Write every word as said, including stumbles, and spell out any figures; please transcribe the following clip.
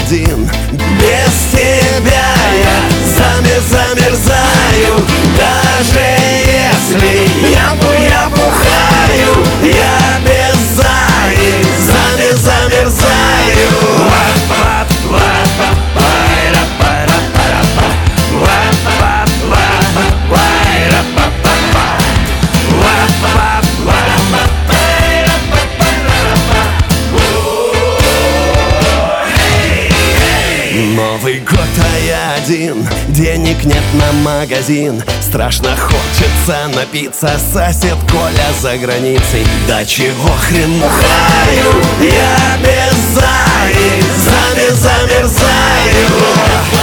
один. Без тебя я замер, замерзаю. Даже если я, я бухаю, я без Заи замер, замерзаю. Новый год, а я один. Денег нет на магазин. Страшно хочется напиться. Сосед Коля за границей. Да чего хрен мухаю? Я без Заи замер, замерзаю.